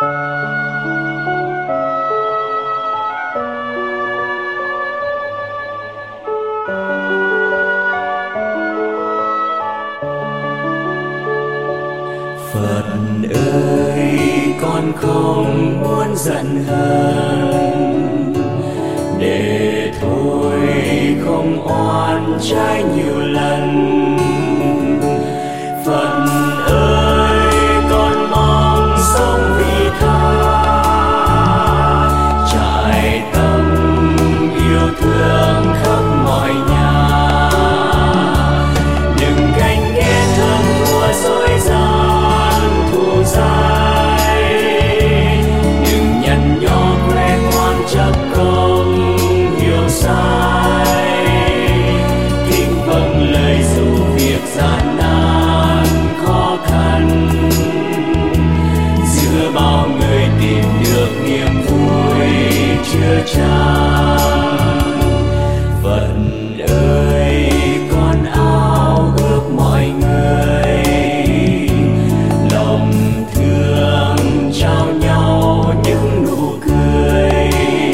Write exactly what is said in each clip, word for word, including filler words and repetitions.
Phật ơi, con không muốn giận hờn, để thôi không oan trái nhiều lần. Phật ơi, con mong sống vì tha, trải tâm yêu thương khắp mọi nhà. Đừng ganh ghét hơn thua dối gian thù dai, đừng nhăn nhó khoe khoang chấp công hiểu sai. Kính vâng lời dù việc gian nan khó khăn, giữa bao người tìm được niềm vui chưa chan. Phật ơi, con ao ước mọi người lòng thương trao nhau những nụ cười.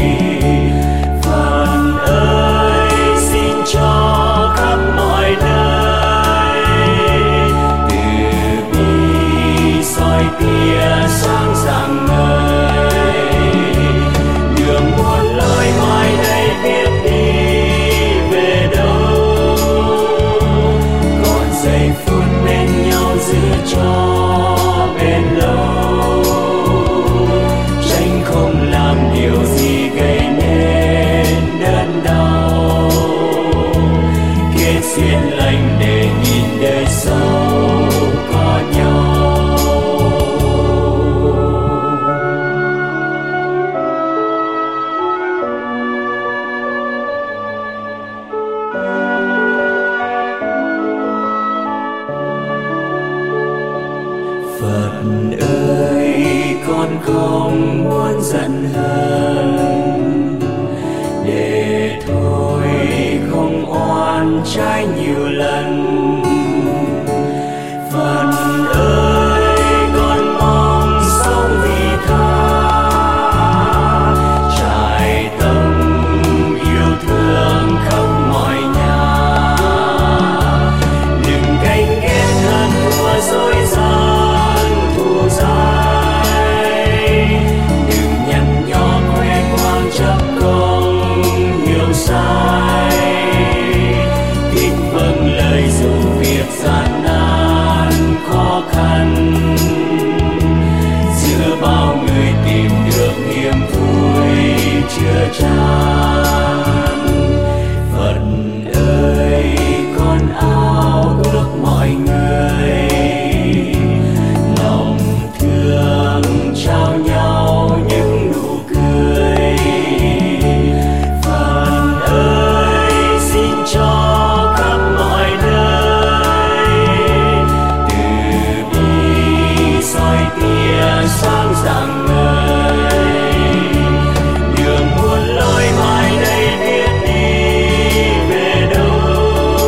Phật ơi, xin cho khắp mọi nơi từ bi soi tia sáng rạng ngời. Đường muôn lối mai đây biết đi về đâu, còn giây phút bên nhau giữ cho bền lâu. Tranh không làm điều gì gây nên đớn đau, kết duyên lành để nghìn đời sau có nhau. Phật ơi, con không muốn giận hờn, để thôi không oan trái nhiều lần. Phật ơi, con mong sống vì tha, trải tâm yêu thương khắp mọi nhà. Đừng ganh ghét hơn thua dối gian thù dai, đừng nhăn nhó khoe khoang chấp công hiểu sai. Kính vâng lời dù việc gian nan khó khăn, giữa bao người tìm được niềm vui chưa chan. Phật ơi, con ao ước mọi người lòng thương trao nhau những nụ cười. Phật ơi, xin cho khắp mọi nơi từ bi soi tia sáng rạng ngời. Đường muôn lối mai đây biết đi về đâu,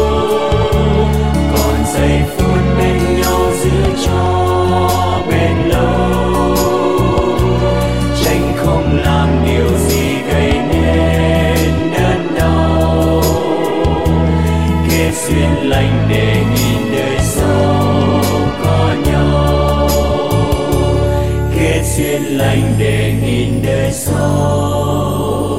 còn giây phút bên nhau giữ cho bền lâu. Tranh không làm điều gì gây nên đớn đau, kết duyên lành để nghìn đời sau có nhau. Kết duyên lành để nghìn đời sau